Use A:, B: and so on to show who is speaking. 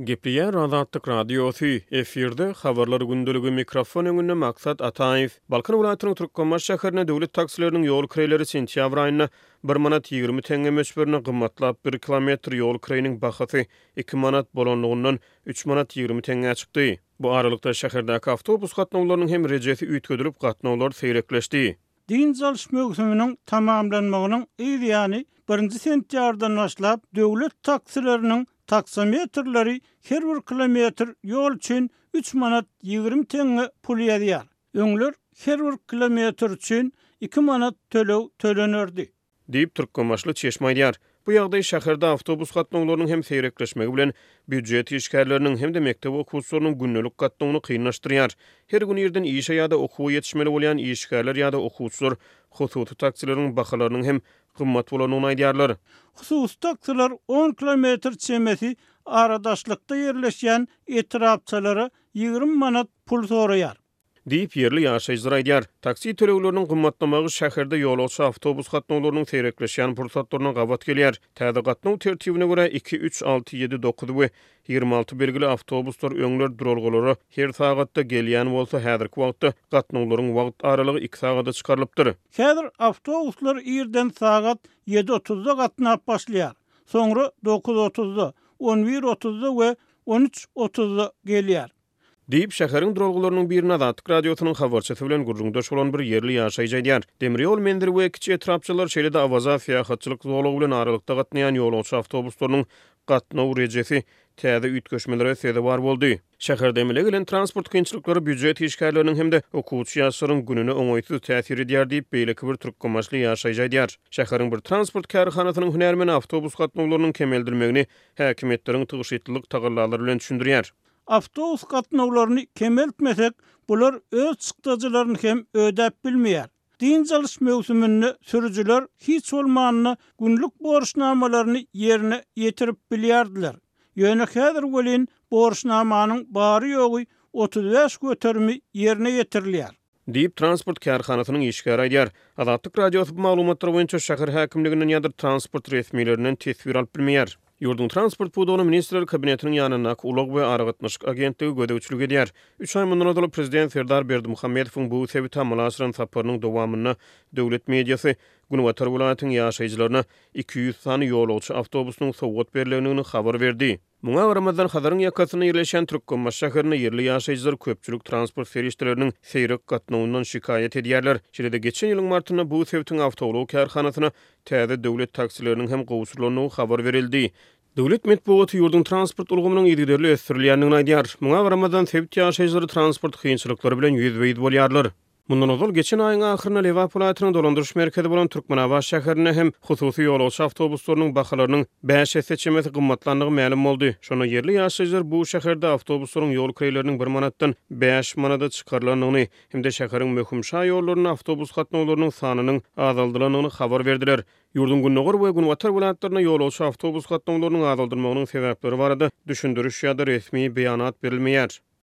A: Gepliýär Azatlyk radiosu efirde habarlar gündüligi mikrofon öňünde maksat Ataýew. Balkan welaýatynyň Türkmenbaş şäherine döwlet taksileriniň ýol kireýleri sentýabr aýyna 1 manat 20 teňe möçberini gymmatlap 1 kilometr ýol kireýiniň bahasy 2 manat bolanlygyndan 3 manat 20 teňe çykdy. Bu aralykda şäherdäki awtobus gatnawlarynyň hem rejesi üýtgedilip gatnawlar seýrekleşdi.
B: Din çalış mövsüminiň tamamlanmagynyň ýaly 1-nji sentýabrdan başlap döwlet taksileriniň taksometrleri her bir kilometr ýol üçin 3 manat 20 teňe pul ýazýar. Öňler her bir kilometr üçin 2 manat tölenerdi.
A: Diýip Türkmenbaşly çeşme Bu ýagdaý şäherde awtobus gatnawlarynyň hem seýrekleşmegi bilen büdjet işgärleriniň hem de mektep okuwçylarynyň günnelik gatnawyny kynlaşdyrýar. Her gün ýerden iş ýa-da okuwy ýetişmeli bolýan işgärler ýa-da okuwçylar hususy taksileriň bahalarynyň hem gymmat bolanyny aýdýarlar.
B: Hususy taksiler 10 kilometr çemesi aradaşlykda ýerleşýän etrapçylara 20 manat pul soraýar.
A: Diýip ýerli ýaşaýjylar aýdýar. Taksi tölegleriniň gymmatlamagy şäherde ýolagçy awtobus gatnawlarynyň seýrekleşýän pursatlaryna gabat gelýär. Täze gatnaw tertibine görä 2, 3, 6, 7, 9 we 26 belgili awtobuslar öňler duralgylary her sagatda gelýän bolsa häzirki wagtda gatnawlaryň wagt aralygy 2 sagata çykarylypdyr.
B: Häzir awtobuslar ýerden sagat 7:30-da gatnap başlaýar. Soňra 9:30-da, 11:30-da we 13:30-da gelýär.
A: Diýip şäheriň duralgylarynyň birine Azatlyk radiosynyň habarçysy bilen gurrundaş bolan bir ýerli ýaşaýjy aýdýar. Demirýol mendiri we kiçi etrapçylar şeýle-de awaza fiýahatçylyk zowlagy bilen aralykda gatnaýan ýolagçy awtobuslarynyň gatnaw rejesi täze üýtgeşmelere sebäp bar boldy. Şäherde emele gelen transport kynçylyklary büdjet işgärleriniň hem-de okuwçy ýaşlaryň gününe oňaýsız täsir edýär diýip beýleki bir türkmenbaşly ýaşaýjy aýdýar. Şäheriň bir transport kärhanasynyň hünärmeni awtobus gatnawlarynyň kemeldirmegini häkimetleriň tygyşytlylyk tagallalary bilen düşündirýär.
B: Awtobus gatnawlaryny kemeltmesek, bular öz çykdyjylaryny hem ödäp bilmeýär. Din çalış mövsüminde sürücüler hiç bolmanyny günlük borçnamalaryny yerine ýetirip bilýärdiler. Ýöne häzir welin borçnamanyň bary ýogy 35 götermi yerine ýetirilýär.
A: Diýip transport kärhanasynyň işgäri aýdýar. Azatlyk radiosu maglumatlary boýunça şäher häkimliginiň ýa-da transport resmiýetlerinden tesbir alyp bilmeýär. Ýurdun transport puduny ministrler kabinetiniň ýanyna Ulag we Aragatnaşyk agentligi gödäwçilik edýär. 3 ay mundan öňe prezident Serdar Berdimuhammedowyň bu sebäbi tamamlaşyran saparynyň dowamyna döwlet mediasy Günwatar welaýatynyň ýaşaýjylaryna 200 sany ýolagçy awtobusynyň sowgat berilýändigini habar berdi. Muňa garamazdan Hazaryň ýakasyna ýerleşen Türkmenbaş şäherine ýerli ýaşaýjylar köpçülik transport serişçileriniň seýrek gatnawyndan şikaýet edýärler. Şeýle-de geçen ýylyň martyna bu sebäpden awtobus kärhanasyna täze döwlet taksileriniň hem gowşurlaryny habar berildi. Döwlet medeniýeti ýurdun transport ulgamynyň ýerli ösdürilýändigini aýdýar. Muňa garamazdan sebäp ýaşaýjylar transport kynçylyklary bilen ýüzbeýdi bolýarlar. Mundan ozal geçen aýyň ahyryna Lewap welaýatynyň dolandyryş merkezi bolan Türkmenabaş şäherine hem hususy ýolagçy awtobuslarynyň bahalarynyň 5 seçimesi gymmatlandygy ma'lum boldy. Şonu ýerli ýaşaýjylar bu şäherde awtobuslaryň ýol kireýleriniň 1 manatdan 5 manata çykarylanyny hem de şäheriň möhüm şaýorlarynyň awtobus gatnawlarynyň sanynyň azaldylanyny habar berdiler. Ýurdun Günnogor we Günwatar welaýatlaryna ýolagçy awtobus gatnawlarynyň azaldylmagynyň sebäpleri barada düşündiriş ýa-da resmi beýanat berilmeýär.